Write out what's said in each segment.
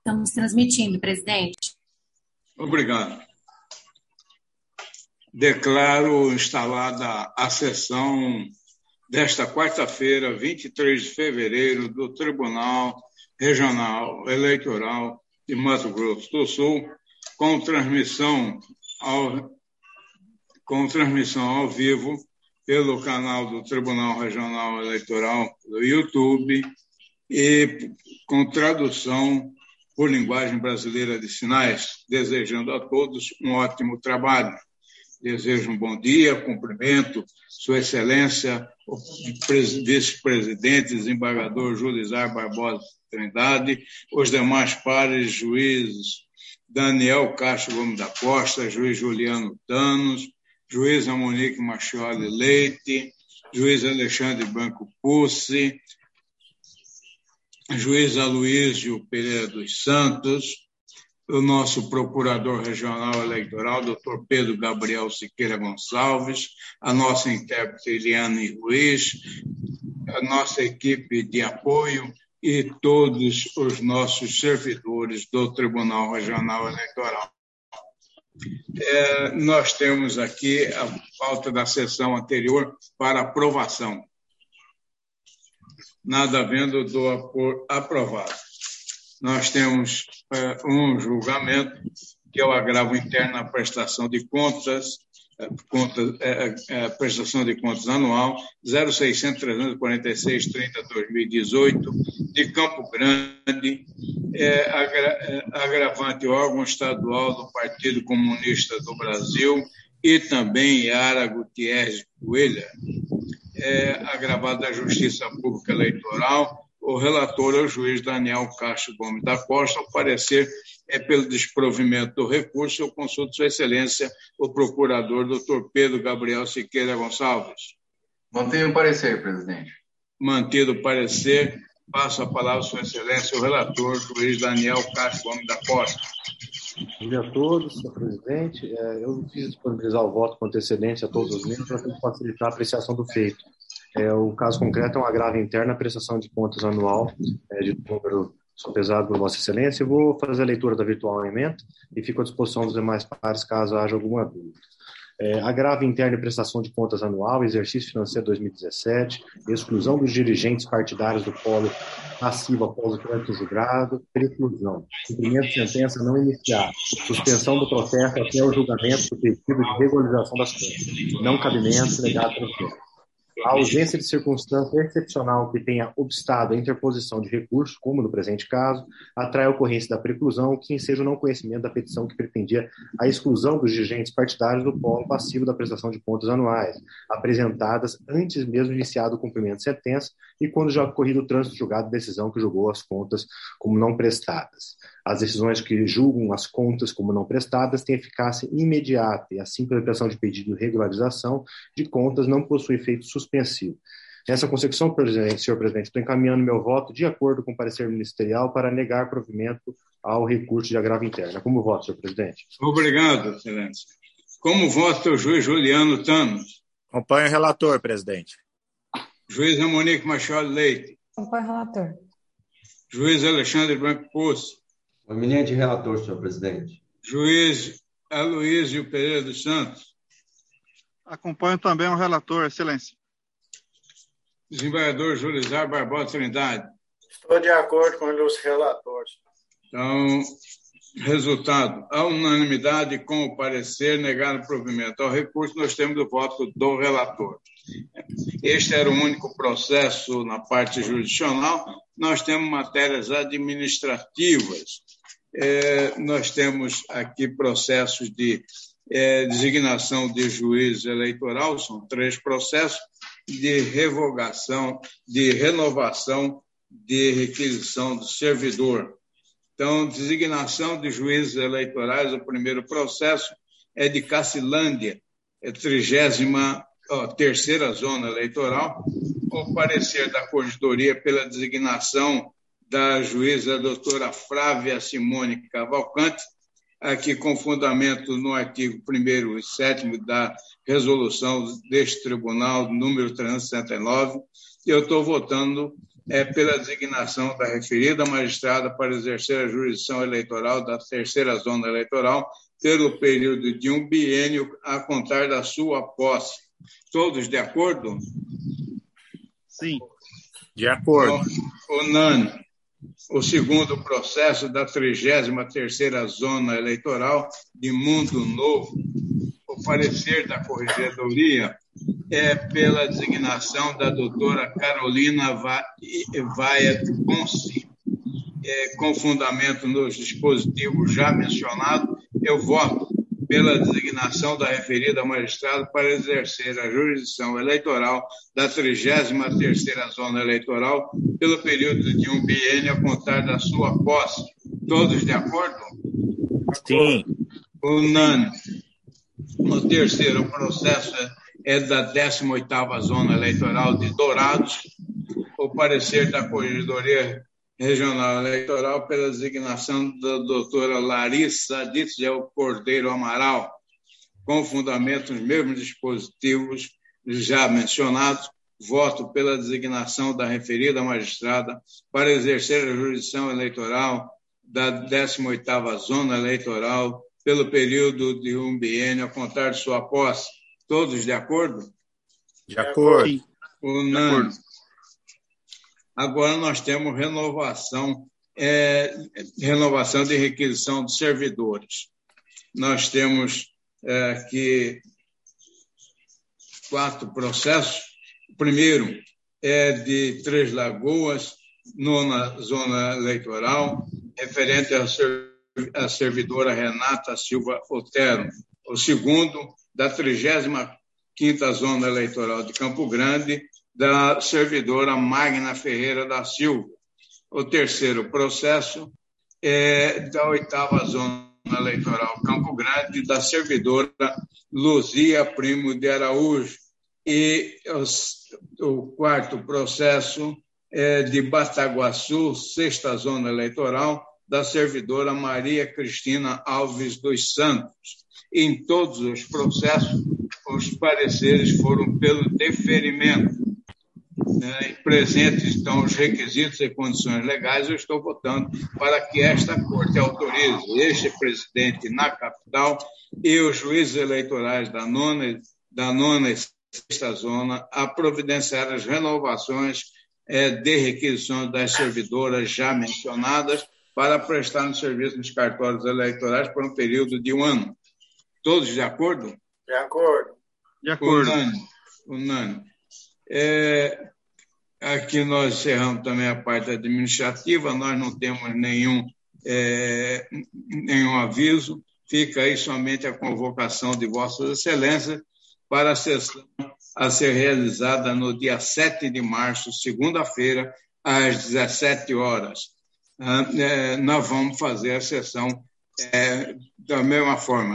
Estamos transmitindo, presidente. Obrigado. Declaro instalada a sessão desta quarta-feira, 23 de fevereiro, do Tribunal Regional Eleitoral de Mato Grosso do Sul, com transmissão ao vivo pelo canal do Tribunal Regional Eleitoral do YouTube e com tradução por linguagem brasileira de sinais, desejando a todos um ótimo trabalho. Desejo um bom dia, cumprimento Sua Excelência, o vice-presidente, desembargador Julizar Barbosa Trindade, os demais pares, juízes Daniel Castro Gomes da Costa, juiz Juliano Thanos, juíza Monique Machioli Leite, juiz Alexandre Branco Pussi, juiz Aloísio Pereira dos Santos, o nosso procurador regional eleitoral, doutor Pedro Gabriel Siqueira Gonçalves, a nossa intérprete Eliane Ruiz, a nossa equipe de apoio e todos os nossos servidores do Tribunal Regional Eleitoral. Nós temos aqui a pauta da sessão anterior para aprovação. Nada havendo, dou por aprovado. Nós temos um julgamento, que é o agravo interno à prestação de contas, prestação de contas anual 0600-346-30-2018, de Campo Grande, agravante órgão estadual do Partido Comunista do Brasil e também Yara Gutierrez Coelho, agravado da Justiça Pública Eleitoral. O relator é o juiz Daniel Castro Gomes da Costa. O parecer é pelo desprovimento do recurso. Eu consulto Sua Excelência, o procurador, doutor Pedro Gabriel Siqueira Gonçalves. Mantenho o parecer, presidente. Mantido o parecer, passo a palavra a Sua Excelência, o relator, juiz Daniel Castro Gomes da Costa. Bom dia a todos, senhor presidente. Eu quis disponibilizar o voto com antecedência a todos os membros para facilitar a apreciação do feito. O caso concreto é um agravo interno à prestação de contas anual de número pesado por Vossa Excelência. Eu vou fazer a leitura da virtual emenda e fico à disposição dos demais pares caso haja alguma dúvida. Agravo interno e prestação de contas anual, exercício financeiro 2017, exclusão dos dirigentes partidários do polo passivo após o trânsito julgado, preclusão, cumprimento de sentença não iniciada, suspensão do processo até o julgamento do pedido de regularização das contas, não cabimento, legado transferência. A ausência de circunstância excepcional que tenha obstado a interposição de recurso, como no presente caso, atrai a ocorrência da preclusão, que enseja o não conhecimento da petição que pretendia a exclusão dos dirigentes partidários do polo passivo da prestação de contas anuais, apresentadas antes mesmo iniciado o cumprimento de sentença e quando já ocorrido o trânsito julgado de decisão que julgou as contas como não prestadas. As decisões que julgam as contas como não prestadas têm eficácia imediata e a simples aplicação de pedido de regularização de contas não possui efeito suspensivo. Nessa consecução, senhor presidente, estou encaminhando meu voto de acordo com o parecer ministerial para negar provimento ao recurso de agravo interno. Como voto, senhor presidente? Obrigado, excelência. Como voto o juiz Juliano Thanos? Acompanho o relator, presidente. Juiz Monique Machioli Leite? Acompanho o relator. Juiz Alexandre Branco Pussi? O eminente relator, senhor presidente. Juiz Aloísio Pereira dos Santos? Acompanho também o relator, excelência. Desembargador Julizar Barbosa Trindade? Estou de acordo com os relatores. Então, resultado, a unanimidade com o parecer negar o provimento ao recurso, nós temos o voto do relator. Este era o único processo na parte jurisdicional. Nós temos matérias administrativas. Nós temos aqui processos de designação de juiz eleitoral, são 3 processos, de revogação, de renovação, de requisição do servidor. Então, designação de juízes eleitorais, o primeiro processo é de Cacilândia, 33ª Zona Eleitoral, o parecer da Corregedoria pela designação da juíza doutora Flávia Simone Cavalcante, aqui com fundamento no artigo 1º e 7º da resolução deste tribunal, número 369, e eu estou votando pela designação da referida magistrada para exercer a jurisdição eleitoral da terceira zona eleitoral pelo período de um biênio a contar da sua posse. Todos de acordo? Sim. De acordo. Unânime. O segundo processo da 33ª Zona Eleitoral de Mundo Novo, o parecer da Corregedoria é pela designação da doutora Carolina Vaia Conci. Com fundamento nos dispositivos já mencionados, eu voto pela designação da referida magistrada para exercer a jurisdição eleitoral da 33ª Zona Eleitoral pelo período de um biênio a contar da sua posse. Todos de acordo? Sim. Unânime. O terceiro processo é da 18ª Zona Eleitoral de Dourados. O parecer da Corregedoria Regional Eleitoral pela designação da doutora Larissa Ditzel Cordeiro Amaral, com fundamento nos mesmos dispositivos já mencionados, voto pela designação da referida magistrada para exercer a jurisdição eleitoral da 18ª Zona Eleitoral pelo período de um biênio a contar de sua posse. Todos de acordo? De acordo. Unânime. Agora nós temos renovação de requisição de servidores. Nós temos aqui 4 processos. O primeiro é de Três Lagoas, 9ª Zona Eleitoral, referente à servidora Renata Silva Otero. O segundo, da 35ª Zona Eleitoral de Campo Grande, da servidora Magna Ferreira da Silva. O terceiro processo é da 8ª Zona Eleitoral Campo Grande, da servidora Luzia Primo de Araújo. E o quarto processo é de Bataguaçu, 6ª Zona Eleitoral, da servidora Maria Cristina Alves dos Santos. Em todos os processos, os pareceres foram pelo deferimento. Presentes estão os requisitos e condições legais, eu estou votando para que esta Corte autorize este presidente na capital e os juízes eleitorais da 9ª e 6ª Zona a providenciar as renovações de requisições das servidoras já mencionadas para prestar no serviço nos cartórios eleitorais por um período de 1 ano. Todos de acordo? De acordo. De acordo. Unânime. Aqui nós encerramos também a parte administrativa, nós não temos nenhum aviso, fica aí somente a convocação de Vossas Excelências para a sessão a ser realizada no dia 7 de março, segunda-feira, às 17 horas. Nós vamos fazer a sessão da mesma forma,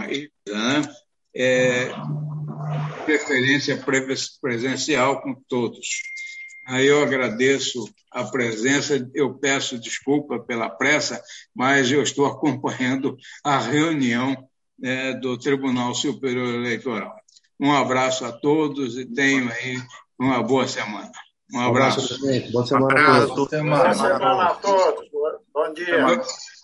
preferência presencial com todos. Aí eu agradeço a presença, eu peço desculpa pela pressa, mas eu estou acompanhando a reunião do Tribunal Superior Eleitoral. Um abraço a todos e tenham aí uma boa semana. Um abraço. Boa semana a todos. Boa semana a todos. Bom dia.